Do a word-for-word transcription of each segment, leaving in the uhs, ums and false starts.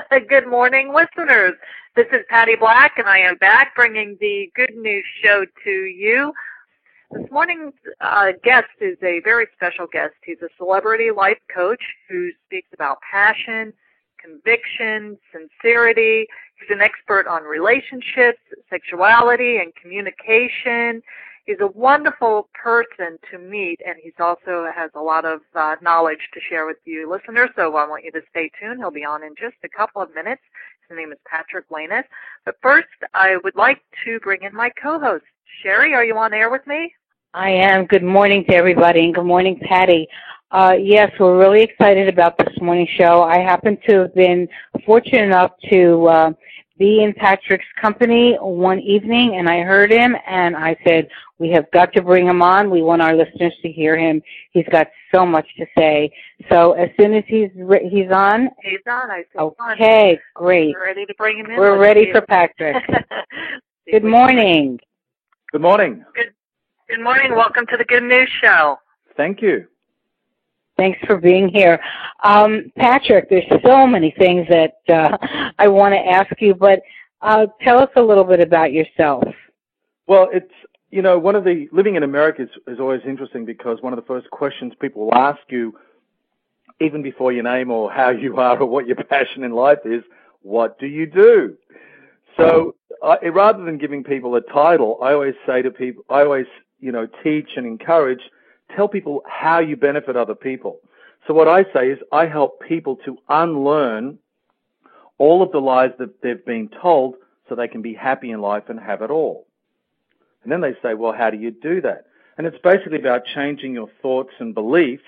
Good morning, listeners. This is Patty Black, and I am back bringing the Good News Show to you. This morning's uh, guest is a very special guest. He's a celebrity life coach who speaks about passion, conviction, sincerity. He's an expert on relationships, sexuality, and communication. He's a wonderful person to meet, and he also has a lot of uh, knowledge to share with you listeners, so I want you to stay tuned. He'll be on in just a couple of minutes. His name is Patrick Lanus. But first, I would like to bring in my co-host. Sherry, are you on air with me? I am. Good morning to everybody, and good morning, Patty. Uh, yes, we're really excited about this morning's show. I happen to have been fortunate enough to uh, be in Patrick's company one evening, and I heard him, and I said, we have got to bring him on. We want our listeners to hear him. He's got so much to say. So as soon as he's re- he's on. He's on. I see. Okay, on. Great. We're ready to bring him in. We're Let's ready for Patrick. Good morning. Good morning. Good, good morning. Welcome to the Good News Show. Thank you. Thanks for being here. Um, Patrick, there's so many things that uh, I want to ask you, but uh, tell us a little bit about yourself. Well, it's, you know, one of the, living in America is, is always interesting because one of the first questions people will ask you, even before your name or how you are or what your passion in life is, what do you do? So I, rather than giving people a title, I always say to people, I always, you know, teach and encourage, tell people how you benefit other people. So what I say is I help people to unlearn all of the lies that they've been told so they can be happy in life and have it all. And then they say, well, how do you do that? And it's basically about changing your thoughts and beliefs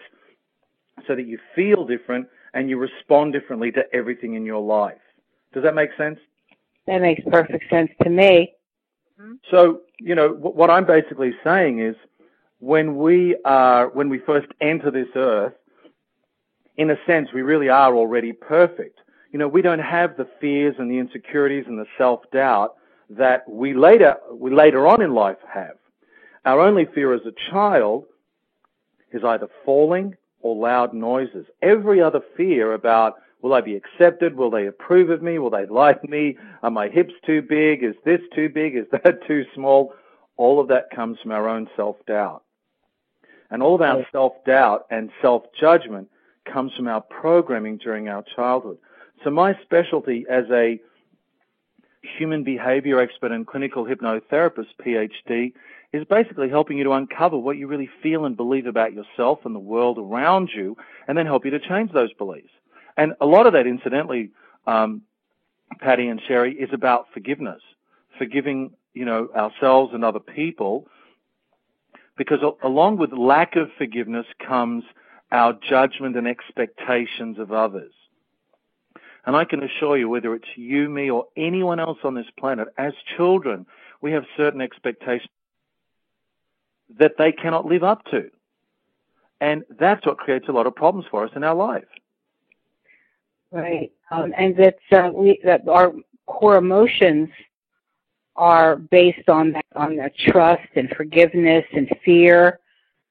so that you feel different and you respond differently to everything in your life. Does that make sense? That makes perfect sense to me. So, you know, what I'm basically saying is when we are, when we first enter this earth, in a sense, we really are already perfect. You know, we don't have the fears and the insecurities and the self-doubt that we later, we later on in life have. Our only fear as a child is either falling or loud noises. Every other fear about, will I be accepted? Will they approve of me? Will they like me? Are my hips too big? Is this too big? Is that too small? All of that comes from our own self-doubt. And all of our self-doubt and self-judgment comes from our programming during our childhood. So my specialty as a human behavior expert and clinical hypnotherapist, P H D, is basically helping you to uncover what you really feel and believe about yourself and the world around you, and then help you to change those beliefs. And a lot of that, incidentally, um, Patty and Sherry, is about forgiveness, forgiving, you know, ourselves and other people, because along with lack of forgiveness comes our judgment and expectations of others. And I can assure you, whether it's you, me, or anyone else on this planet, as children, we have certain expectations that they cannot live up to. And that's what creates a lot of problems for us in our life. Right. Um, and that, uh, we, that our core emotions are based on that, on that trust and forgiveness and fear.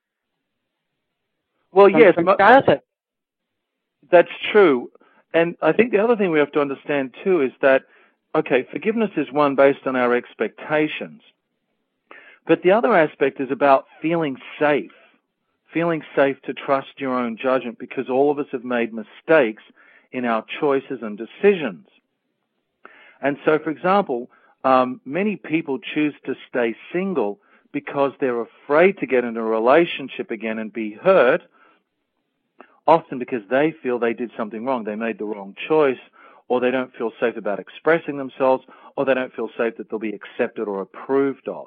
Well, yes, from childhood. That's true. And I think the other thing we have to understand, too, is that, okay, forgiveness is one based on our expectations. But the other aspect is about feeling safe, feeling safe to trust your own judgment, because all of us have made mistakes in our choices and decisions. And so, for example, um, many people choose to stay single because they're afraid to get into a relationship again and be hurt, often because they feel they did something wrong. They made the wrong choice, or they don't feel safe about expressing themselves, or they don't feel safe that they'll be accepted or approved of.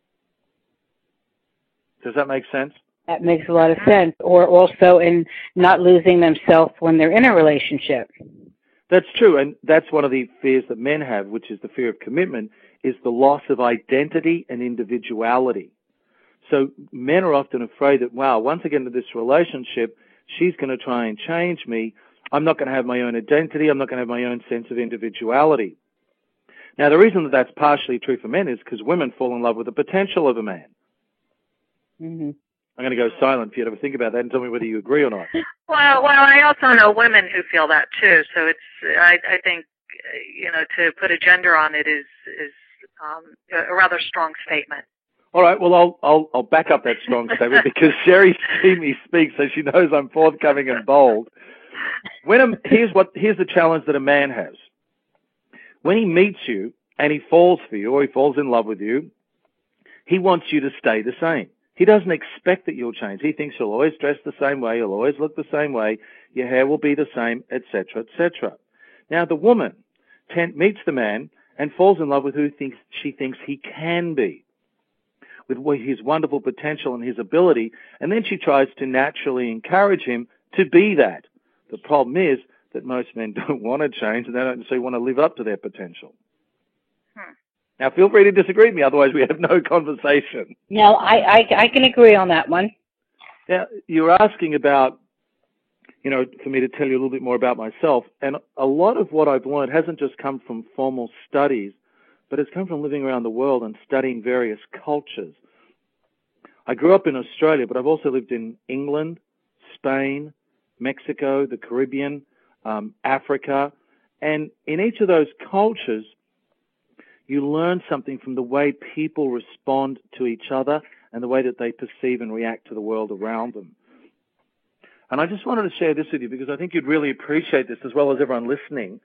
Does that make sense? That makes a lot of sense. Or also in not losing themselves when they're in a relationship. That's true, and that's one of the fears that men have, which is the fear of commitment, is the loss of identity and individuality. So men are often afraid that, wow, once I get into this relationship, she's going to try and change me. I'm not going to have my own identity. I'm not going to have my own sense of individuality. Now, the reason that that's partially true for men is because women fall in love with the potential of a man. Mm-hmm. I'm going to go silent for you to have a think about that and tell me whether you agree or not. Well, well, I also know women who feel that too. So it's, I, I think, you know, to put a gender on it is is um, a rather strong statement. All right. Well, I'll I'll, I'll back up that strong statement because Sherry's seen me speak, so she knows I'm forthcoming and bold. When a, here's what here's the challenge that a man has. When he meets you and he falls for you or he falls in love with you, he wants you to stay the same. He doesn't expect that you'll change. He thinks you'll always dress the same way, you'll always look the same way, your hair will be the same, et cetera, et cetera. Now, the woman tent, meets the man and falls in love with who thinks, she thinks he can be, with his wonderful potential and his ability, and then she tries to naturally encourage him to be that. The problem is that most men don't want to change and they don't necessarily want to live up to their potential. Hmm. Now, feel free to disagree with me, otherwise we have no conversation. No, I, I, I can agree on that one. Now, you're asking about, you know, for me to tell you a little bit more about myself, and a lot of what I've learned hasn't just come from formal studies, but it's come from living around the world and studying various cultures. I grew up in Australia, but I've also lived in England, Spain, Mexico, the Caribbean, um, Africa, and in each of those cultures, you learn something from the way people respond to each other and the way that they perceive and react to the world around them. And I just wanted to share this with you because I think you'd really appreciate this, as well as everyone listening,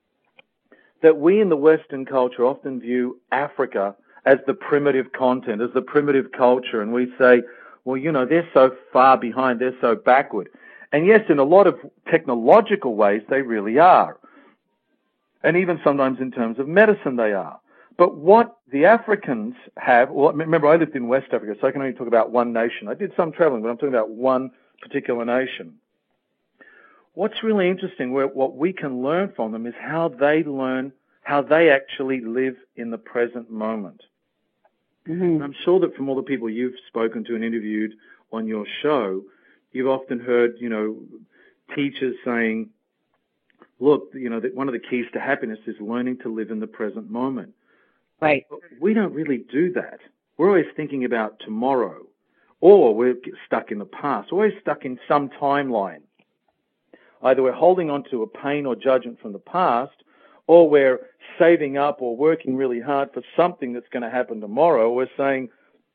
that we in the Western culture often view Africa as the primitive content, as the primitive culture, and we say, well, you know, they're so far behind, they're so backward. And yes, in a lot of technological ways, they really are. And even sometimes in terms of medicine, they are. But what the Africans have, well, remember, I lived in West Africa, so I can only talk about one nation. I did some traveling, but I'm talking about one particular nation. What's really interesting, what we can learn from them, is how they learn, how they actually live in the present moment. Mm-hmm. And I'm sure that from all the people you've spoken to and interviewed on your show, you've often heard, you know, teachers saying, look, you know, that one of the keys to happiness is learning to live in the present moment. Right. But we don't really do that. We're always thinking about tomorrow, or we're stuck in the past, always stuck in some timeline. Either we're holding on to a pain or judgment from the past, or we're saving up or working really hard for something that's going to happen tomorrow. We're saying,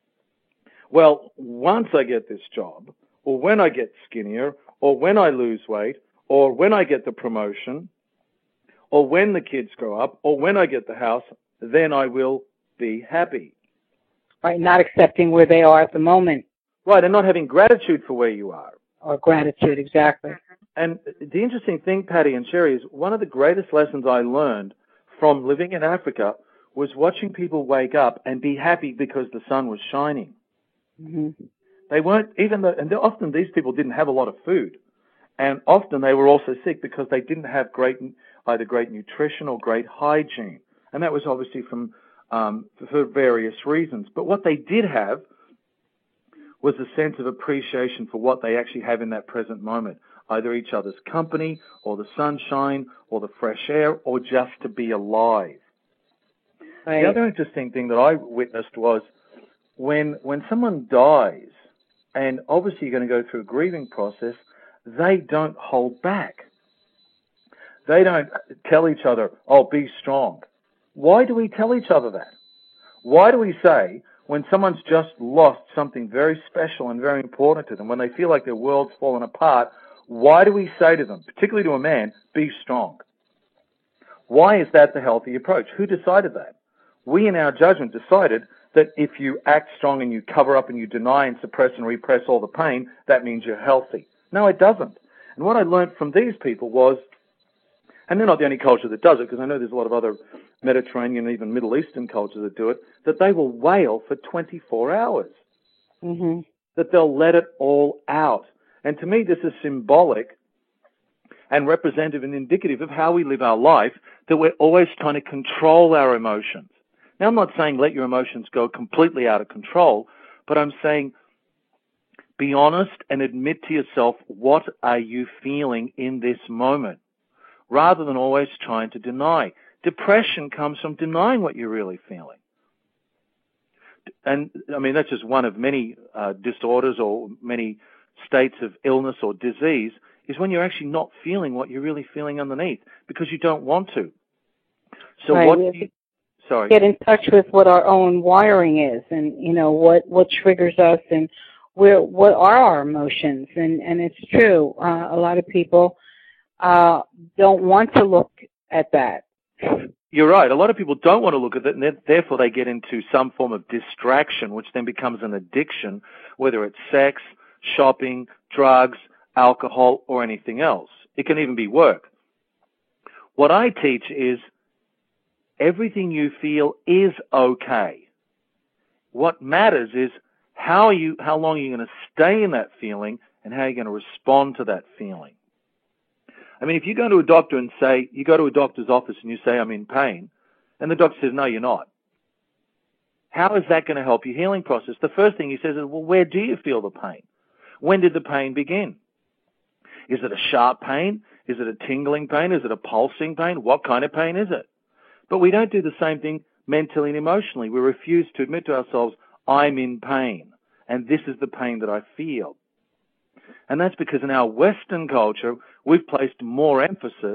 well, once I get this job, or when I get skinnier, or when I lose weight, or when I get the promotion, or when the kids grow up, or when I get the house, then I will be happy. Right, not accepting where they are at the moment. Right, and not having gratitude for where you are. Or gratitude, exactly. And the interesting thing, Patty and Sherry, is one of the greatest lessons I learned from living in Africa was watching people wake up and be happy because the sun was shining. Mm-hmm. They weren't, even though, and often these people didn't have a lot of food. And often they were also sick because they didn't have great, either great nutrition or great hygiene. And that was obviously from um, for various reasons. But what they did have was a sense of appreciation for what they actually have in that present moment, either each other's company or the sunshine or the fresh air or just to be alive. Right. The other interesting thing that I witnessed was when when someone dies, and obviously you're going to go through a grieving process, they don't hold back. They don't tell each other, oh, be strong. Why do we tell each other that? Why do we say, when someone's just lost something very special and very important to them, when they feel like their world's fallen apart, why do we say to them, particularly to a man, be strong? Why is that the healthy approach? Who decided that? We, in our judgment, decided that if you act strong and you cover up and you deny and suppress and repress all the pain, that means you're healthy. No, it doesn't. And what I learned from these people was, and they're not the only culture that does it, because I know there's a lot of other Mediterranean, even Middle Eastern cultures that do it, that they will wail for twenty-four hours. Mm-hmm. That they'll let it all out. And to me, this is symbolic and representative and indicative of how we live our life, that we're always trying to control our emotions. Now, I'm not saying let your emotions go completely out of control, but I'm saying be honest and admit to yourself, what are you feeling in this moment, rather than always trying to deny. Depression comes from denying what you're really feeling. And, I mean, that's just one of many uh, disorders or many states of illness or disease, is when you're actually not feeling what you're really feeling underneath because you don't want to. So right. what do you, sorry. Get in touch with what our own wiring is, and, you know, what, what triggers us, and where, what are our emotions. And, and it's true. Uh, a lot of people uh, don't want to look at that. You're right. A lot of people don't want to look at it, and therefore they get into some form of distraction, which then becomes an addiction, whether it's sex, shopping, drugs, alcohol, or anything else. It can even be work. What I teach is everything you feel is okay. What matters is how you, how long you're going to stay in that feeling and how you're going to respond to that feeling. I mean, if you go to a doctor and say, you go to a doctor's office and you say, I'm in pain, and the doctor says, no, you're not. How is that going to help your healing process? The first thing he says is, well, where do you feel the pain? When did the pain begin? Is it a sharp pain? Is it a tingling pain? Is it a pulsing pain? What kind of pain is it? But we don't do the same thing mentally and emotionally. We refuse to admit to ourselves, I'm in pain, and this is the pain that I feel. And that's because in our Western culture, we've placed more emphasis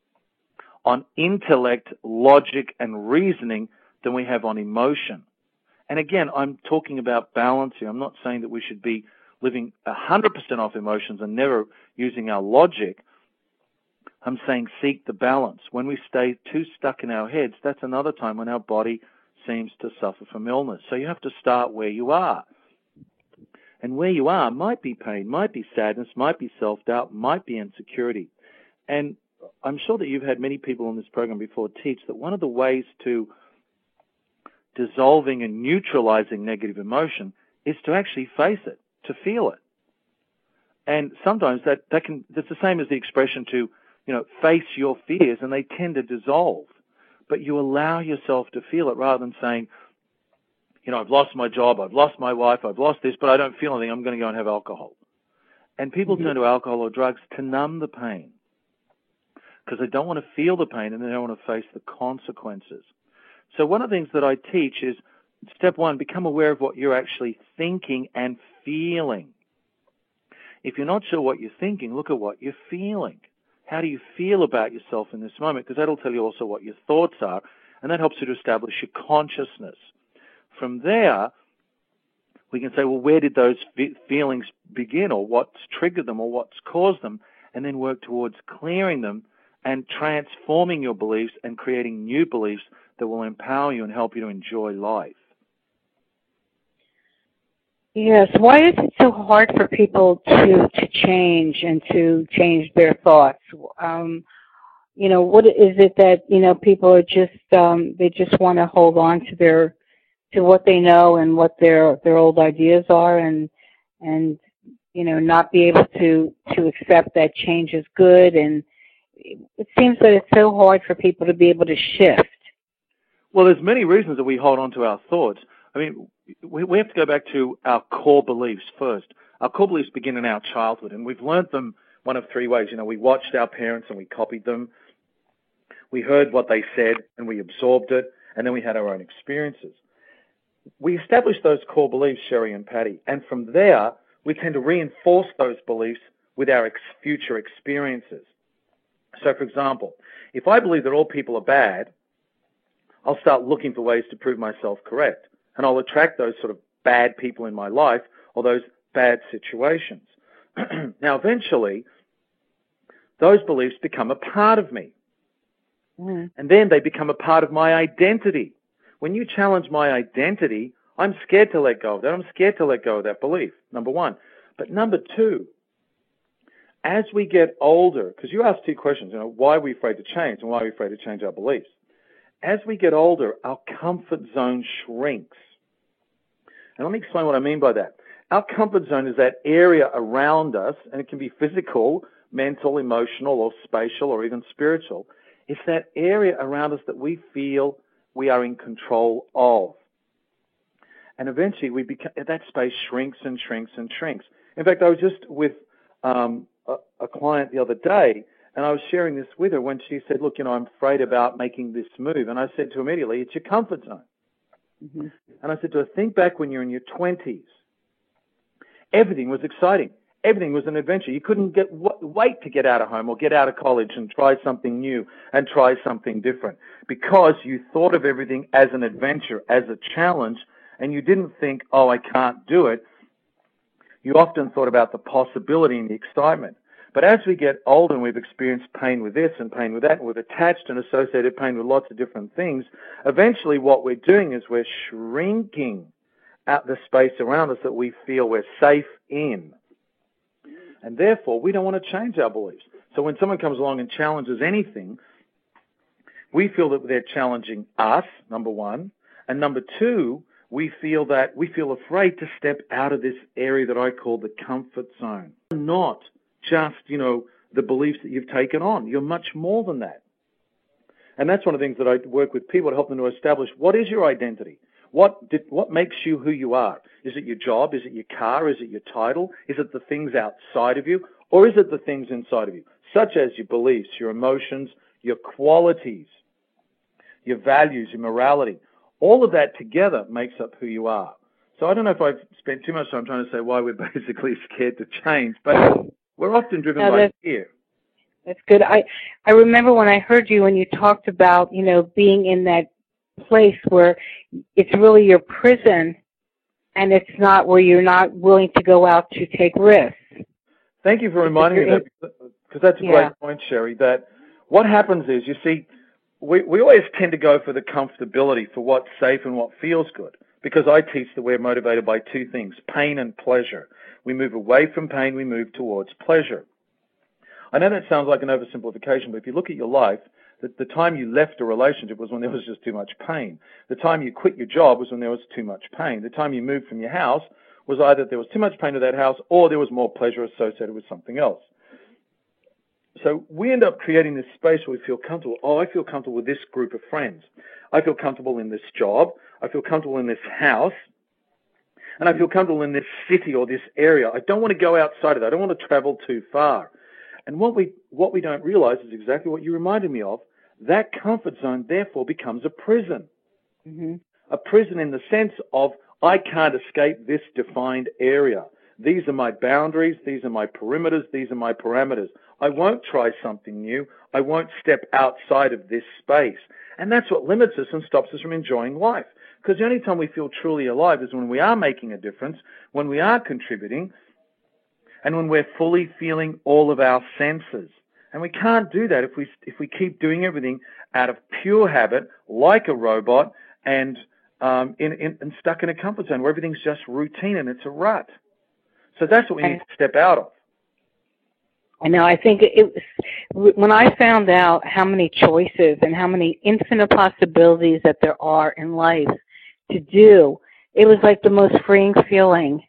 on intellect, logic, and reasoning than we have on emotion. And again, I'm talking about balance here. I'm not saying that we should be living one hundred percent off emotions and never using our logic. I'm saying seek the balance. When we stay too stuck in our heads, that's another time when our body seems to suffer from illness. So you have to start where you are. And where you are might be pain, might be sadness, might be self-doubt, might be insecurity. And I'm sure that you've had many people on this program before teach that one of the ways to dissolving and neutralizing negative emotion is to actually face it, to feel it. And sometimes that, that can, that's the same as the expression to, you know, face your fears, and they tend to dissolve. But you allow yourself to feel it rather than saying, you know, I've lost my job, I've lost my wife, I've lost this, but I don't feel anything, I'm going to go and have alcohol. And people mm-hmm. turn to alcohol or drugs to numb the pain because they don't want to feel the pain and they don't want to face the consequences. So one of the things that I teach is, step one, become aware of what you're actually thinking and feeling. If you're not sure what you're thinking, look at what you're feeling. How do you feel about yourself in this moment? Because that'll tell you also what your thoughts are, and that helps you to establish your consciousness. From there, we can say, well, where did those feelings begin, or what's triggered them, or what's caused them, and then work towards clearing them and transforming your beliefs and creating new beliefs that will empower you and help you to enjoy life. Yes. Why is it so hard for people to, to change and to change their thoughts? Um, you know, what is it that, you know, people are just, um, they just want to hold on to their to what they know and what their their old ideas are, and and you know, not be able to to accept that change is good. And it seems that it's so hard for people to be able to shift. Well, there's many reasons that we hold on to our thoughts. I mean, we, we have to go back to our core beliefs first. Our core beliefs begin in our childhood, and we've learned them one of three ways. You know, we watched our parents and we copied them. We heard what they said and we absorbed it, and then we had our own experiences. We establish those core beliefs, Sherry and Patty, and from there, we tend to reinforce those beliefs with our ex- future experiences. So, for example, if I believe that all people are bad, I'll start looking for ways to prove myself correct, and I'll attract those sort of bad people in my life or those bad situations. Now, eventually, those beliefs become a part of me, mm. and then they become a part of my identity. When you challenge my identity, I'm scared to let go of that. I'm scared to let go of that belief, number one. But number two, as we get older, because you asked two questions, you know, why are we afraid to change and why are we afraid to change our beliefs? As we get older, our comfort zone shrinks. And let me explain what I mean by that. Our comfort zone is that area around us, and it can be physical, mental, emotional, or spatial, or even spiritual. It's that area around us that we feel we are in control of. And eventually we become, that space shrinks and shrinks and shrinks. In fact, I was just with um, a, a client the other day, and I was sharing this with her when she said, look, you know, I'm afraid about making this move. And I said to her immediately, it's your comfort zone. Mm-hmm. And I said to her, think back when you're in your twenties. Everything was exciting. Everything was an adventure. You couldn't get wait to get out of home or get out of college and try something new and try something different because you thought of everything as an adventure, as a challenge, and you didn't think, oh, I can't do it. You often thought about the possibility and the excitement. But as we get older and we've experienced pain with this and pain with that, and we've attached and associated pain with lots of different things, eventually what we're doing is we're shrinking out the space around us that we feel we're safe in. And therefore, we don't want to change our beliefs. So when someone comes along and challenges anything, we feel that they're challenging us, number one. And number two, we feel that we feel afraid to step out of this area that I call the comfort zone. Not just, you know, the beliefs that you've taken on. You're much more than that. And that's one of the things that I work with people to help them to establish, what is your identity? What did, what makes you who you are? Is it your job? Is it your car? Is it your title? Is it the things outside of you? Or is it the things inside of you, such as your beliefs, your emotions, your qualities, your values, your morality? All of that together makes up who you are. So I don't know if I've spent too much time trying to say why we're basically scared to change, but we're often driven no, by fear. That's good. I, I remember when I heard you when you talked about, you know, being in that place where it's really your prison and it's not where you're not willing to go out to take risks. Thank you for reminding me of that, because that's a yeah. great point, Sherry, that what happens is, you see, we, we always tend to go for the comfortability, for what's safe and what feels good, because I teach that we're motivated by two things, pain and pleasure. We move away from pain, we move towards pleasure. I know that sounds like an oversimplification, but if you look at your life, the, the time you left a relationship was when there was just too much pain. The time you quit your job was when there was too much pain. The time you moved from your house was either there was too much pain to that house or there was more pleasure associated with something else. So we end up creating this space where we feel comfortable. Oh, I feel comfortable with this group of friends. I feel comfortable in this job. I feel comfortable in this house. And I feel comfortable in this city or this area. I don't want to go outside of that. I don't want to travel too far. And what we what we don't realize is exactly what you reminded me of. That comfort zone, therefore, becomes a prison. Mm-hmm. A prison in the sense of, I can't escape this defined area. These are my boundaries. These are my perimeters. These are my parameters. I won't try something new. I won't step outside of this space. And that's what limits us and stops us from enjoying life. Because the only time we feel truly alive is when we are making a difference, when we are contributing, and when we're fully feeling all of our senses. And we can't do that if we if we keep doing everything out of pure habit, like a robot, and um, in, in, and stuck in a comfort zone where everything's just routine and it's a rut. So that's what we need to step out of. I know. I think it was, when I found out how many choices and how many infinite possibilities that there are in life to do, it was like the most freeing feeling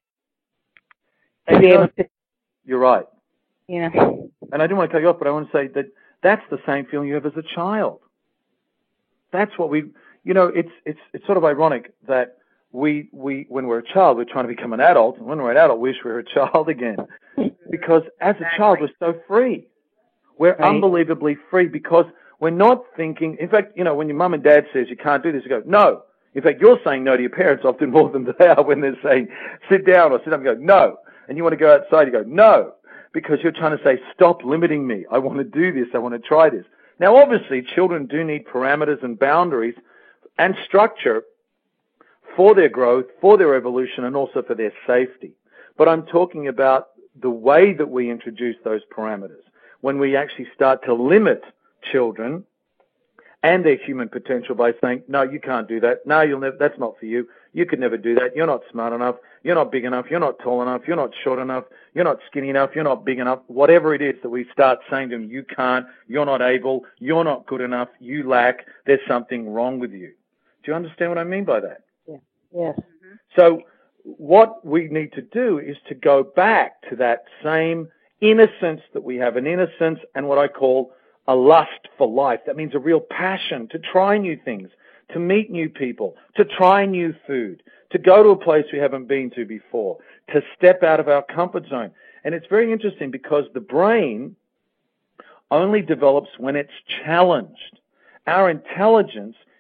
to and be you know, able to. You're right. Yeah. And I don't want to cut you off, but I want to say that that's the same feeling you have as a child. That's what we, you know, it's it's it's sort of ironic that we we when we're a child we're trying to become an adult, and when we're an adult we wish we were a child again, because as a child we're so free. We're right. unbelievably free because we're not thinking. In fact, you know, when your mum and dad says you can't do this, you go no. In fact, you're saying no to your parents often more than they are when they're saying sit down or sit up and go no. And you want to go outside, you go no, because you're trying to say stop limiting me. I want to do this. I want to try this. Now, obviously, children do need parameters and boundaries and structure for their growth, for their evolution, and also for their safety. But I'm talking about the way that we introduce those parameters. When we actually start to limit children and their human potential by saying, no, you can't do that. No, you'll never, that's not for you. You could never do that. You're not smart enough. You're not big enough. You're not tall enough. You're not short enough. You're not skinny enough. You're not big enough. Whatever it is that we start saying to them, you can't, you're not able, you're not good enough, you lack, there's something wrong with you. Do you understand what I mean by that? Yeah. Yes. Mm-hmm. So what we need to do is to go back to that same innocence that we have, an innocence and what I call a lust for life. That means a real passion to try new things, to meet new people, to try new food, to go to a place we haven't been to before, to step out of our comfort zone. And it's very interesting because the brain only develops when it's challenged. Our intelligence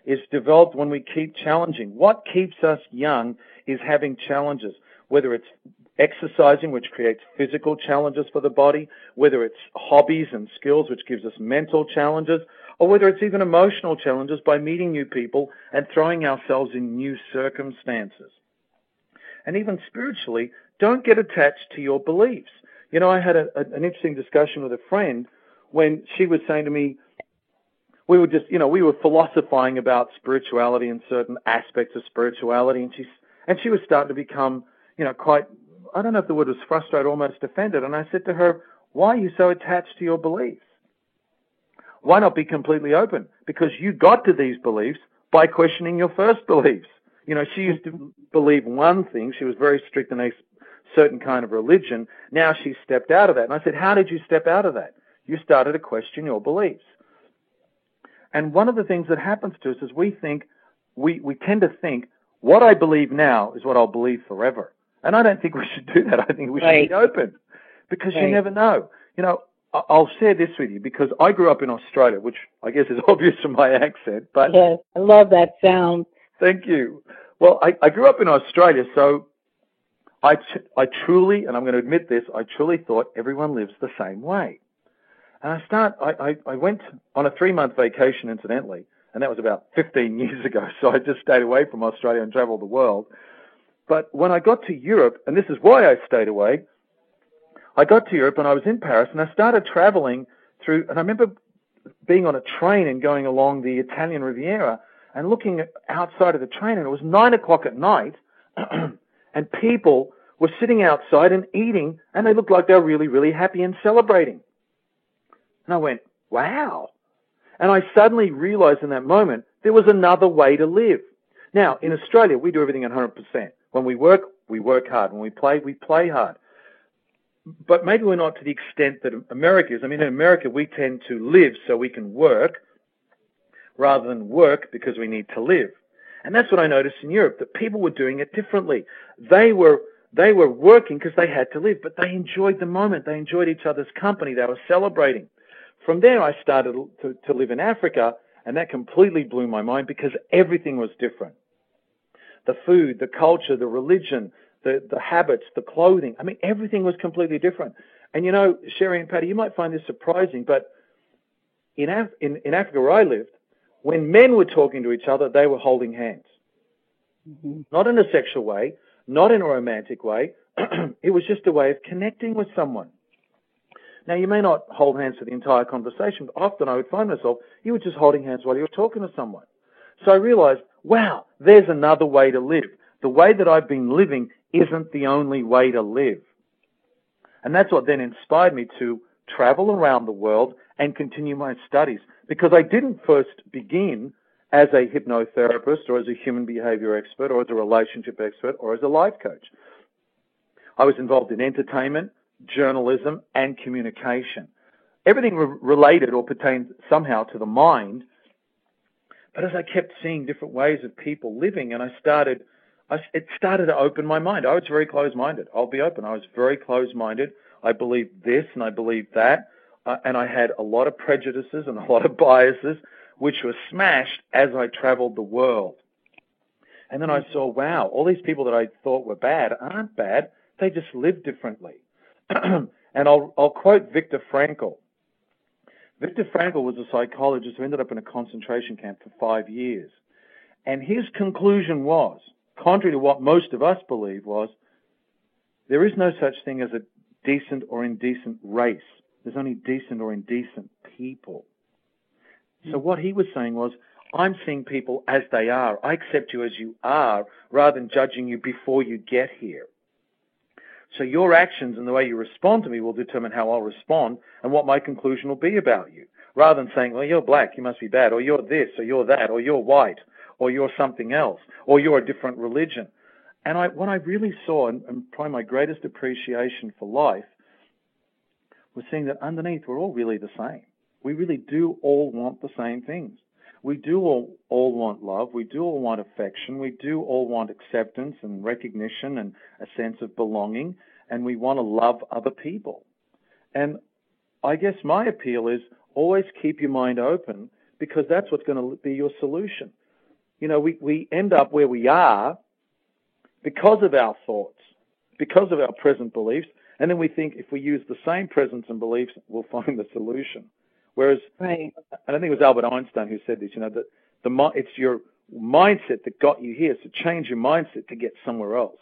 is developed when we keep challenging. What keeps us young is having challenges, whether it's exercising, which creates physical challenges for the body, whether it's hobbies and skills, which gives us mental challenges, or whether it's even emotional challenges by meeting new people and throwing ourselves in new circumstances. And even spiritually, don't get attached to your beliefs. You know, I had a, a, an interesting discussion with a friend when she was saying to me, we were just, you know, we were philosophizing about spirituality and certain aspects of spirituality, and she, and she was starting to become, you know, quite, I don't know if the word was frustrated, almost offended. And I said to her, why are you so attached to your beliefs? Why not be completely open? Because you got to these beliefs by questioning your first beliefs. You know, she used to believe one thing. She was very strict in a certain kind of religion. Now she stepped out of that. And I said, how did you step out of that? You started to question your beliefs. And one of the things that happens to us is we think, we, we tend to think, what I believe now is what I'll believe forever. And I don't think we should do that. I think we should right. be open, because right. you never know. You know, I'll share this with you, because I grew up in Australia, which I guess is obvious from my accent. But yes, I love that sound. Thank you. Well, I, I grew up in Australia, so I, I truly, and I'm going to admit this, I truly thought everyone lives the same way. And I start, I, I, I went on a three-month vacation, incidentally, and that was about fifteen years ago, so I just stayed away from Australia and traveled the world. But when I got to Europe, and this is why I stayed away, I got to Europe and I was in Paris and I started traveling through, and I remember being on a train and going along the Italian Riviera and looking outside of the train, and it was nine o'clock at night and people were sitting outside and eating, and they looked like they were really, really happy and celebrating. And I went, wow. And I suddenly realized in that moment there was another way to live. Now, in Australia, we do everything at one hundred percent. When we work, we work hard. When we play, we play hard. But maybe we're not to the extent that America is. I mean, in America, we tend to live so we can work rather than work because we need to live. And that's what I noticed in Europe, that people were doing it differently. They were they were working because they had to live, but they enjoyed the moment. They enjoyed each other's company. They were celebrating. From there, I started to, to live in Africa, and that completely blew my mind because everything was different. The food, the culture, the religion, the, the habits, the clothing. I mean, everything was completely different. And, you know, Sherry and Patty, you might find this surprising, but in, Af- in, in Africa where I lived, when men were talking to each other, they were holding hands. Mm-hmm. Not in a sexual way, not in a romantic way. It was just a way of connecting with someone. Now, you may not hold hands for the entire conversation, but often I would find myself, you were just holding hands while you were talking to someone. So I realized, wow, there's another way to live. The way that I've been living isn't the only way to live. And that's what then inspired me to travel around the world and continue my studies, because I didn't first begin as a hypnotherapist or as a human behavior expert or as a relationship expert or as a life coach. I was involved in entertainment, journalism, and communication. Everything re- related or pertained somehow to the mind. But as I kept seeing different ways of people living, and I started, I, it started to open my mind. I was very closed-minded. I'll be open. I was very closed-minded. I believed this and I believed that. Uh, and I had a lot of prejudices and a lot of biases, which were smashed as I traveled the world. And then I saw, wow, all these people that I thought were bad aren't bad. They just live differently. And I'll, I'll quote Viktor Frankl. Viktor Frankl was a psychologist who ended up in a concentration camp for five years. And his conclusion was, contrary to what most of us believe, was there is no such thing as a decent or indecent race. There's only decent or indecent people. So what he was saying was, I'm seeing people as they are. I accept you as you are rather than judging you before you get here. So your actions and the way you respond to me will determine how I'll respond and what my conclusion will be about you. Rather than saying, well, you're black, you must be bad, or you're this, or you're that, or you're white, or you're something else, or you're a different religion. And I, what I really saw, and, and probably my greatest appreciation for life, was seeing that underneath we're all really the same. We really do all want the same things. We do all, all want love. We do all want affection. We do all want acceptance and recognition and a sense of belonging. And we want to love other people. And I guess my appeal is always keep your mind open, because that's what's going to be your solution. You know, we, we end up where we are because of our thoughts, because of our present beliefs, and then we think if we use the same presence and beliefs, we'll find the solution. Whereas, right. and I think it was Albert Einstein who said this, you know, that the it's your mindset that got you here, so change your mindset to get somewhere else.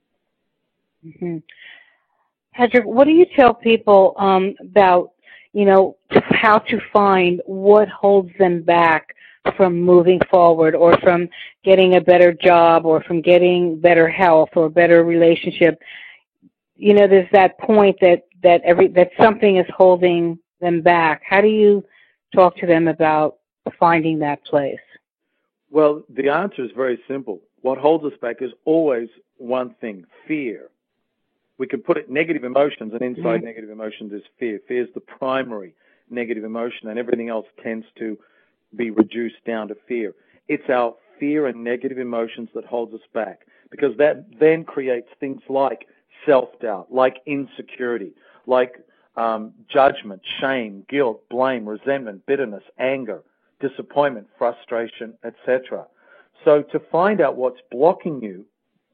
Mm-hmm. Patrick, what do you tell people um, about, you know, how to find what holds them back from moving forward, or from getting a better job, or from getting better health or better relationship? You know, there's that point that, that every that something is holding them back. How do you talk to them about finding that place? Well, the answer is very simple. What holds us back is always one thing: fear. We can put it negative emotions, and inside mm-hmm. negative emotions is fear. Fear is the primary negative emotion, and everything else tends to be reduced down to fear. It's our fear and negative emotions that holds us back, because that then creates things like self-doubt, like insecurity, like um, judgment, shame, guilt, blame, resentment, bitterness, anger, disappointment, frustration, et cetera. So to find out what's blocking you,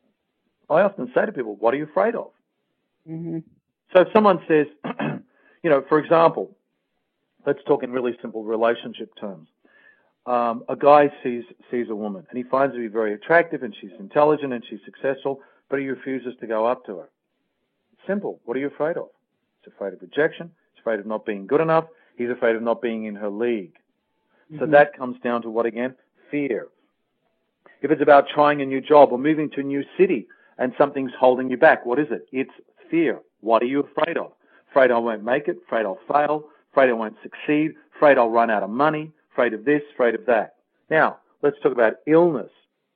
I often say to people, what are you afraid of? Mm-hmm. So if someone says, you know, for example, let's talk in really simple relationship terms. Um, a guy sees sees a woman, and he finds her to be very attractive, and she's intelligent, and she's successful, but he refuses to go up to her. Simple. What are you afraid of? He's afraid of rejection. He's afraid of not being good enough. He's afraid of not being in her league. Mm-hmm. So that comes down to what again? Fear. If it's about trying a new job or moving to a new city and something's holding you back, what is it? It's fear. What are you afraid of? Afraid I won't make it, afraid I'll fail, afraid I won't succeed, afraid I'll run out of money, afraid of this, afraid of that. Now, let's talk about illness.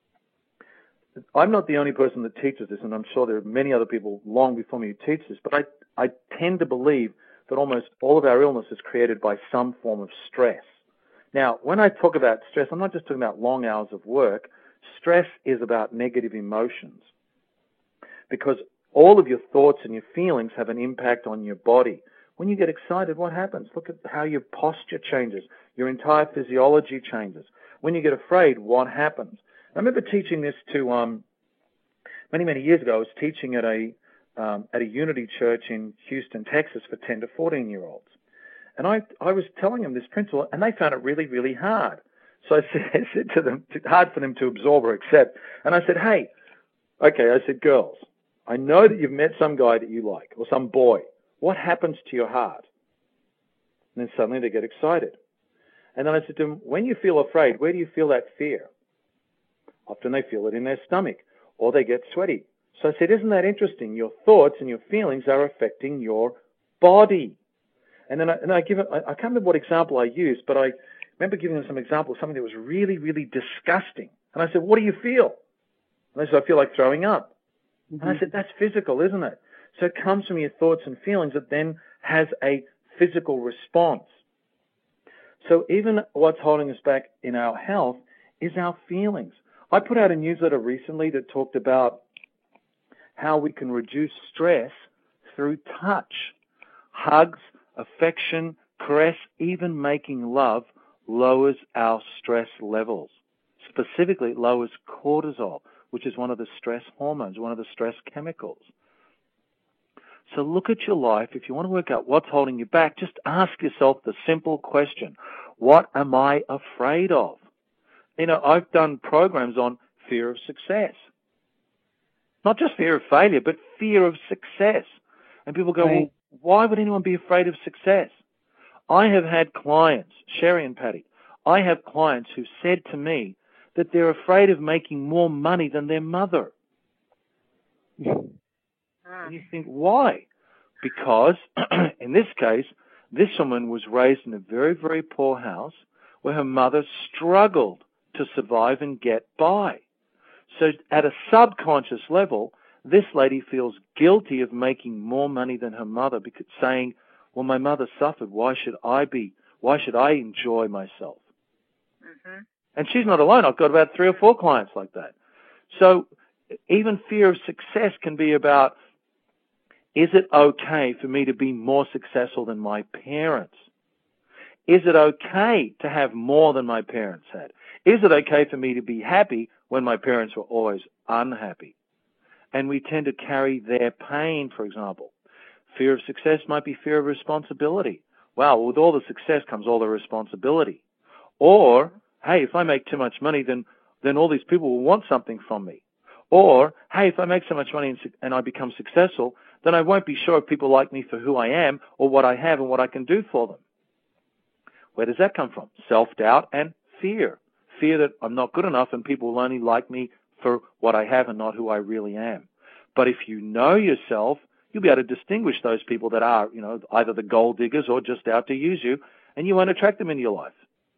I'm not the only person that teaches this, and I'm sure there are many other people long before me who teach this, but I, I tend to believe that almost all of our illness is created by some form of stress. Now, when I talk about stress, I'm not just talking about long hours of work. Stress is about negative emotions, because all of your thoughts and your feelings have an impact on your body. When you get excited, what happens? Look at how your posture changes. Your entire physiology changes. When you get afraid, what happens? I remember teaching this to, um, many, many years ago. I was teaching at a, um, at a Unity church in Houston, Texas for ten to fourteen year olds. And I, I was telling them this principle, and they found it really, really hard. So I said, I said to them, it's hard for them to absorb or accept. And I said, hey, okay, I said, girls, I know that you've met some guy that you like, or some boy. What happens to your heart? And then suddenly they get excited. And then I said to them, when you feel afraid, where do you feel that fear? Often they feel it in their stomach, or they get sweaty. So I said, isn't that interesting? Your thoughts and your feelings are affecting your body. And then I, and I give it, I, I can't remember what example I used, but I remember giving them some example of something that was really, really disgusting. And I said, what do you feel? And they said, I feel like throwing up. Mm-hmm. And I said, that's physical, isn't it? So it comes from your thoughts and feelings that then has a physical response. So even what's holding us back in our health is our feelings. I put out a newsletter recently that talked about how we can reduce stress through touch. Hugs, affection, caress, even making love lowers our stress levels. Specifically, it lowers cortisol, which is one of the stress hormones, one of the stress chemicals. So look at your life. If you want to work out what's holding you back, just ask yourself the simple question, what am I afraid of? You know, I've done programs on fear of success. Not just fear of failure, but fear of success. And people go, right. Well, why would anyone be afraid of success? I have had clients, Sherry and Patty, I have clients who said to me that they're afraid of making more money than their mother. And you think, why? Because, in this case, this woman was raised in a very, very poor house where her mother struggled to survive and get by. So at a subconscious level, this lady feels guilty of making more money than her mother, because saying, well, my mother suffered, why should I be, why should I enjoy myself? Mm-hmm. And she's not alone. I've got about three or four clients like that. So even fear of success can be about, is it okay for me to be more successful than my parents? Is it okay to have more than my parents had? Is it okay for me to be happy when my parents were always unhappy? And we tend to carry their pain, for example. Fear of success might be fear of responsibility. Wow, with all the success comes all the responsibility. Or, hey, if I make too much money, then, then all these people will want something from me. Or, hey, if I make so much money and, and I become successful, then I won't be sure if people like me for who I am or what I have and what I can do for them. Where does that come from? Self-doubt and fear. Fear that I'm not good enough and people will only like me for what I have and not who I really am. But if you know yourself, you'll be able to distinguish those people that are, you know, either the gold diggers or just out to use you, and you won't attract them into your life.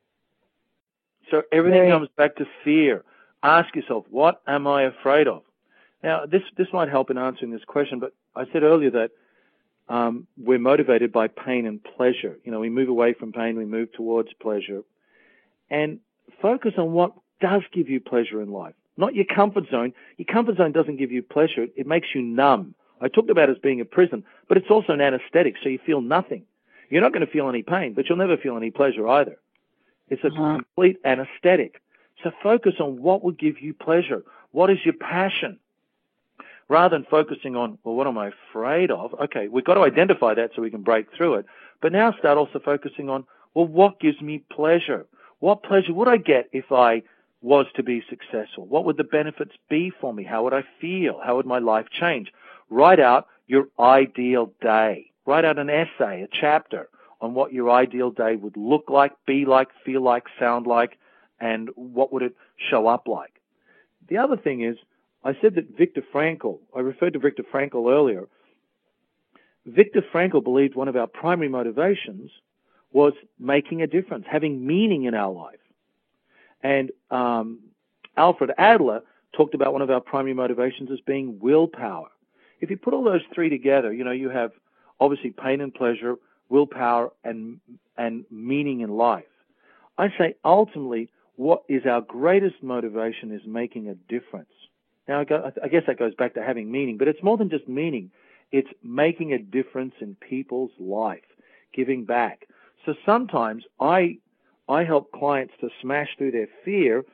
So everything Right. comes back to fear. Ask yourself, what am I afraid of? Now, this, this might help in answering this question, but I said earlier that um, we're motivated by pain and pleasure. You know, we move away from pain, we move towards pleasure. And focus on what does give you pleasure in life, not your comfort zone. Your comfort zone doesn't give you pleasure. It makes you numb. I talked about it as being a prison, but it's also an anesthetic, so you feel nothing. You're not going to feel any pain, but you'll never feel any pleasure either. It's a uh-huh. complete anesthetic. So focus on what will give you pleasure. What is your passion? Rather than focusing on, well, what am I afraid of? Okay, we've got to identify that so we can break through it. But now start also focusing on, well, what gives me pleasure? What pleasure would I get if I was to be successful? What would the benefits be for me? How would I feel? How would my life change? Write out your ideal day. Write out an essay, a chapter on what your ideal day would look like, be like, feel like, sound like, and what would it show up like. The other thing is, I said that Viktor Frankl, I referred to Viktor Frankl earlier. Viktor Frankl believed one of our primary motivations was making a difference, having meaning in our life. And um, Alfred Adler talked about one of our primary motivations as being willpower. If you put all those three together, you know, you have obviously pain and pleasure, willpower, and and meaning in life. I say ultimately what is our greatest motivation is making a difference. Now, I guess that goes back to having meaning, but it's more than just meaning. It's making a difference in people's life, giving back. So sometimes I I help clients to smash through their fear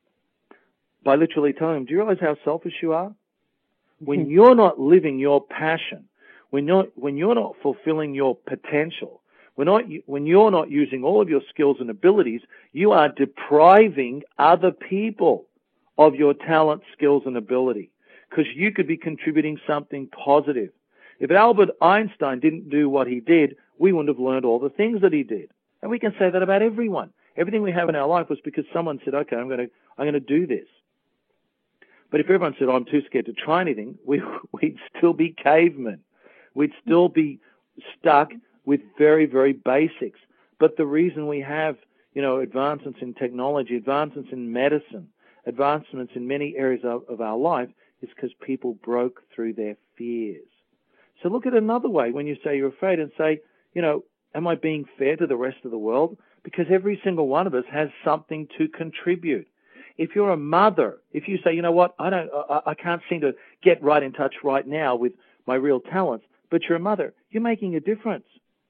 by literally telling them, do you realize how selfish you are? When you're not living your passion, when you're, when you're not fulfilling your potential, when, not, when you're not using all of your skills and abilities, you are depriving other people of your talent, skills, and ability, because you could be contributing something positive. If Albert Einstein didn't do what he did, we wouldn't have learned all the things that he did. And we can say that about everyone. Everything we have in our life was because someone said, okay, I'm going to, I'm going to do this. But if everyone said, oh, I'm too scared to try anything, we, we'd still be cavemen. We'd still be stuck with very, very basics. But the reason we have, you know, advancements in technology, advancements in medicine, advancements in many areas of, of our life is because people broke through their fears. So look at another way when you say you're afraid and say, you know, am I being fair to the rest of the world? Because every single one of us has something to contribute. If you're a mother, if you say, you know what, I don't, I, I can't seem to get right in touch right now with my real talents, but you're a mother, you're making a difference.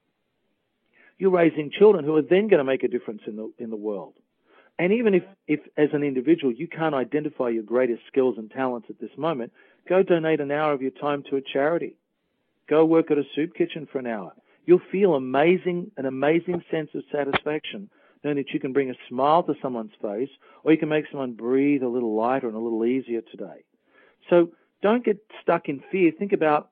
You're raising children who are then going to make a difference in the in the world. And even if, if, as an individual, you can't identify your greatest skills and talents at this moment, go donate an hour of your time to a charity. Go work at a soup kitchen for an hour. You'll feel amazing, an amazing sense of satisfaction knowing that you can bring a smile to someone's face, or you can make someone breathe a little lighter and a little easier today. So don't get stuck in fear. Think about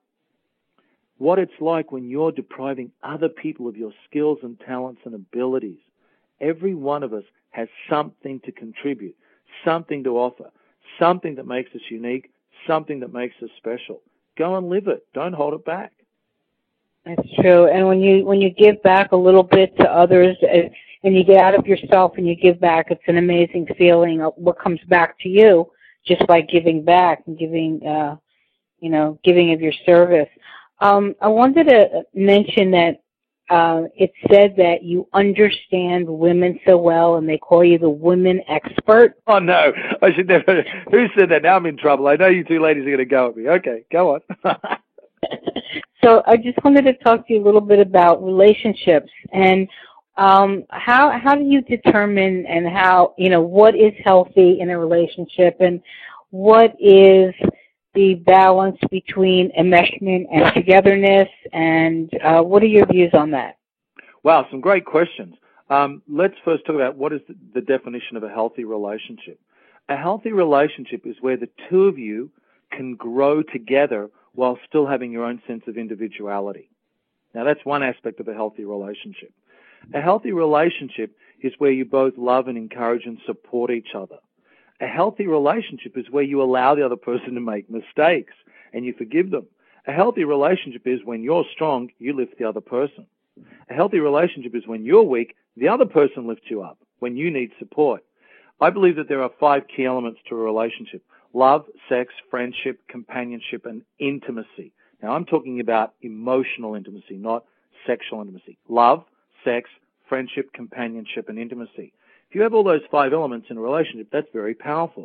what it's like when you're depriving other people of your skills and talents and abilities. Every one of us has something to contribute, something to offer, something that makes us unique, something that makes us special. Go and live it. Don't hold it back. That's true. And when you when you give back a little bit to others and you get out of yourself and you give back, it's an amazing feeling of what comes back to you just by giving back and giving, uh, you know, giving of your service. Um, I wanted to mention that Uh, it said that you understand women so well, and they call you the women expert. Oh, no. I should never. Who said that? Now I'm in trouble. I know you two ladies are going to go at me. Okay, go on. So I just wanted to talk to you a little bit about relationships. And Um, how how do you determine and how, you know, what is healthy in a relationship and what is the balance between enmeshment and togetherness, and uh, what are your views on that? Wow, some great questions. Um, let's first talk about what is the, the definition of a healthy relationship. A healthy relationship is where the two of you can grow together while still having your own sense of individuality. Now, that's one aspect of a healthy relationship. A healthy relationship is where you both love and encourage and support each other. A healthy relationship is where you allow the other person to make mistakes and you forgive them. A healthy relationship is when you're strong, you lift the other person. A healthy relationship is when you're weak, the other person lifts you up, when you need support. I believe that there are five key elements to a relationship: love, sex, friendship, companionship, and intimacy. Now, I'm talking about emotional intimacy, not sexual intimacy. Love, sex, friendship, companionship, and intimacy. If you have all those five elements in a relationship, that's very powerful.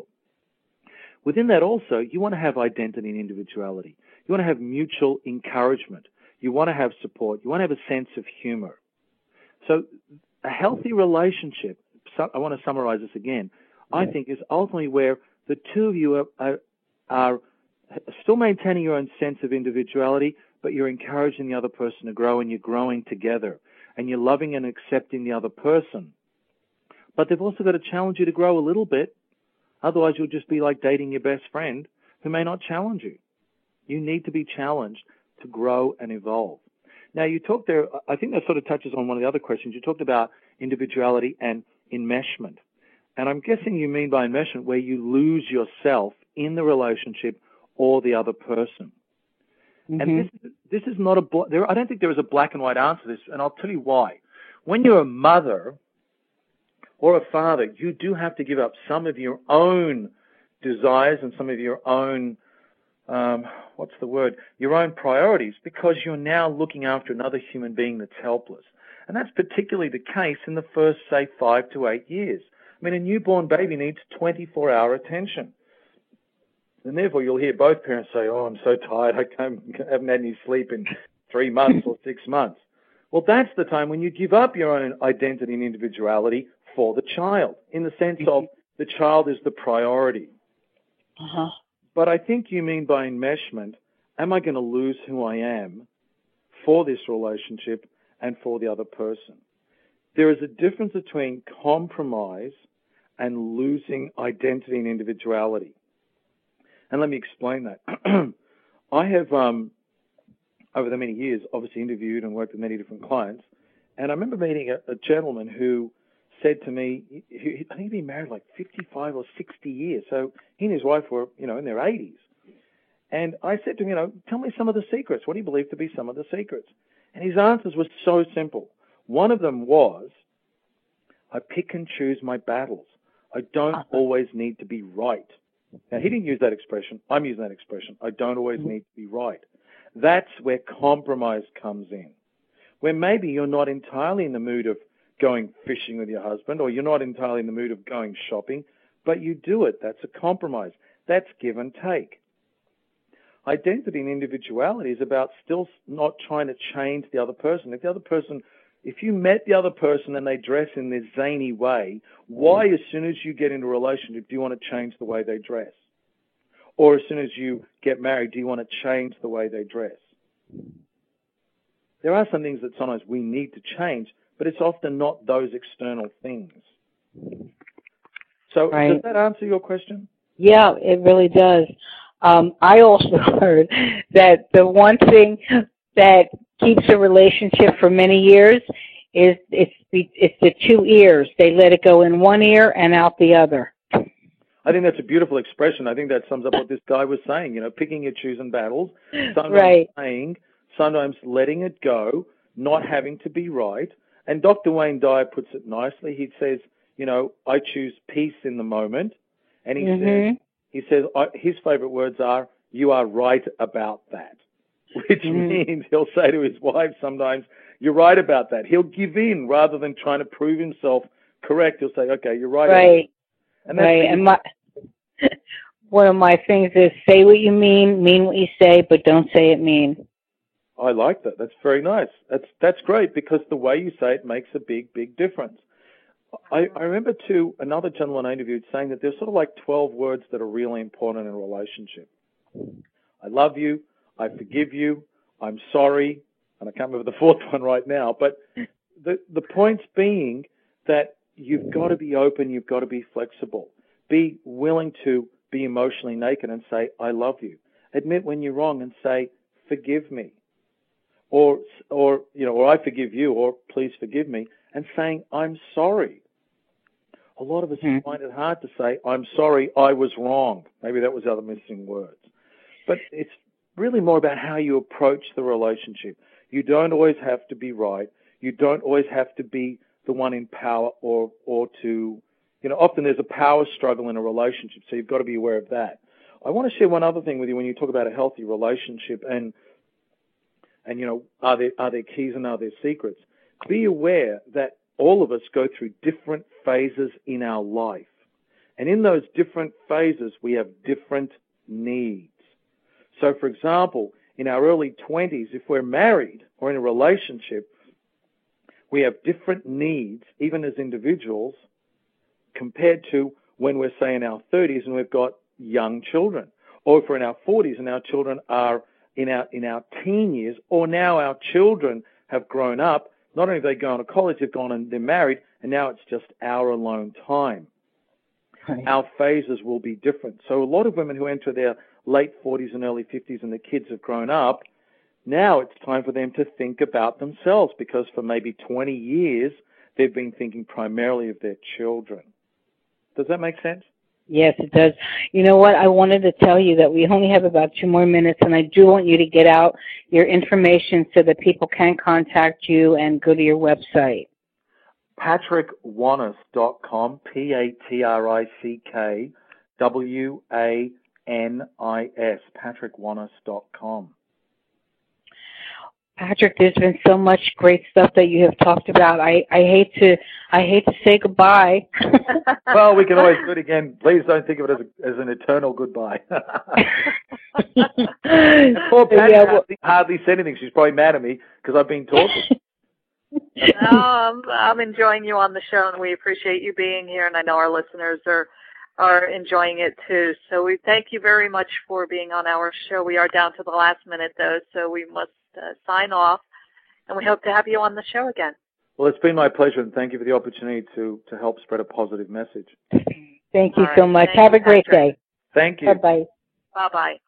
Within that also, you want to have identity and individuality. You want to have mutual encouragement. You want to have support. You want to have a sense of humor. So a healthy relationship, I want to summarize this again, I think is ultimately where the two of you are, are, are still maintaining your own sense of individuality, but you're encouraging the other person to grow, and you're growing together, and you're loving and accepting the other person. But they've also got to challenge you to grow a little bit. Otherwise, you'll just be like dating your best friend who may not challenge you. You need to be challenged to grow and evolve. Now, you talked there, I think that sort of touches on one of the other questions. You talked about individuality and enmeshment. And I'm guessing you mean by enmeshment where you lose yourself in the relationship or the other person. Mm-hmm. And this, this is not a, there, I don't think there is a black and white answer to this, and I'll tell you why. When you're a mother or a father, you do have to give up some of your own desires and some of your own, um, what's the word, your own priorities, because you're now looking after another human being that's helpless. And that's particularly the case in the first, say, five to eight years. I mean, a newborn baby needs twenty-four hour attention. And therefore, you'll hear both parents say, oh, I'm so tired, I can't, haven't had any sleep in three months or six months. Well, that's the time when you give up your own identity and individuality for the child, in the sense of the child is the priority. Uh-huh. But I think you mean by enmeshment, am I going to lose who I am for this relationship and for the other person? There is a difference between compromise and losing identity and individuality. And let me explain that. I have, um, over the many years, obviously interviewed and worked with many different clients. And I remember meeting a, a gentleman who said to me, he, I think he'd been married like fifty-five or sixty years. So he and his wife were, you know, in their eighties. And I said to him, you know, tell me some of the secrets. What do you believe to be some of the secrets? And his answers were so simple. One of them was, I pick and choose my battles. I don't always need to be right. Now, he didn't use that expression. I'm using that expression. I don't always need to be right. That's where compromise comes in, where maybe you're not entirely in the mood of going fishing with your husband, or you're not entirely in the mood of going shopping, but you do it. That's a compromise. That's give and take. Identity and individuality is about still not trying to change the other person. If the other person, if you met the other person and they dress in this zany way, why, as soon as you get into a relationship, do you want to change the way they dress? Or as soon as you get married, do you want to change the way they dress? There are some things that sometimes we need to change, but it's often not those external things. So right. Does that answer your question? Yeah, it really does. Um, I also heard that the one thing that keeps a relationship for many years is it's the, it's the two ears. They let it go in one ear and out the other. I think that's a beautiful expression. I think that sums up what this guy was saying, you know, picking your choosing battles, sometimes right. saying, sometimes letting it go, not having to be right. And Doctor Wayne Dyer puts it nicely. He says, you know, I choose peace in the moment. And he mm-hmm. says, he says I, his favorite words are, you are right about that. Which mm-hmm. means he'll say to his wife sometimes, you're right about that. He'll give in rather than trying to prove himself correct. He'll say, okay, you're right. Right. And, that's right. and my, one of my things is say what you mean, mean what you say, but don't say it mean. I like that. That's very nice. That's that's great because the way you say it makes a big, big difference. I, I remember, too, another gentleman I interviewed saying that there's sort of like twelve words that are really important in a relationship. I love you, I forgive you, I'm sorry, and I can't remember the fourth one right now, but the, the point being that you've got to be open, you've got to be flexible. Be willing to be emotionally naked and say, I love you. Admit when you're wrong and say, forgive me. Or, or, you know, or I forgive you, or please forgive me, and saying, I'm sorry. A lot of us mm-hmm. find it hard to say, I'm sorry, I was wrong. Maybe that was the other missing words. But it's really more about how you approach the relationship. You don't always have to be right. You don't always have to be the one in power or, or to, you know, often there's a power struggle in a relationship, so you've got to be aware of that. I want to share one other thing with you when you talk about a healthy relationship and, and you know, are there, are there keys and are there secrets? Be aware that all of us go through different phases in our life. And in those different phases, we have different needs. So, for example, in our early twenties, if we're married or in a relationship, we have different needs, even as individuals, compared to when we're, say, in our thirties and we've got young children. Or if we're in our forties and our children are in our in our teen years, or now our children have grown up, not only have they gone to college, they've gone and they're married, and now it's just our alone time. Right. Our phases will be different. So a lot of women who enter their late forties and early fifties and the kids have grown up, now it's time for them to think about themselves because for maybe twenty years they've been thinking primarily of their children. Does that make sense? Yes, it does. You know what? I wanted to tell you that we only have about two more minutes, and I do want you to get out your information so that people can contact you and go to your website. Patrick Wanis dot com, P A T R I C K W A N I S, Patrick Wanis dot com. Patrick, there's been so much great stuff that you have talked about. I, I hate to I hate to say goodbye. Well, we can always do it again. Please don't think of it as, a, as an eternal goodbye. Poor Patty yeah, well, hardly, hardly said anything. She's probably mad at me because I've been talking. No, I'm, I'm enjoying you on the show, and we appreciate you being here, and I know our listeners are are enjoying it too. So we thank you very much for being on our show. We are down to the last minute, though, so we must uh, sign off, and we hope to have you on the show again. Well, it's been my pleasure, and thank you for the opportunity to, to help spread a positive message. Thank you All so right. much. Thank have you, a great Patrick. day. Thank you. Bye-bye. Bye-bye.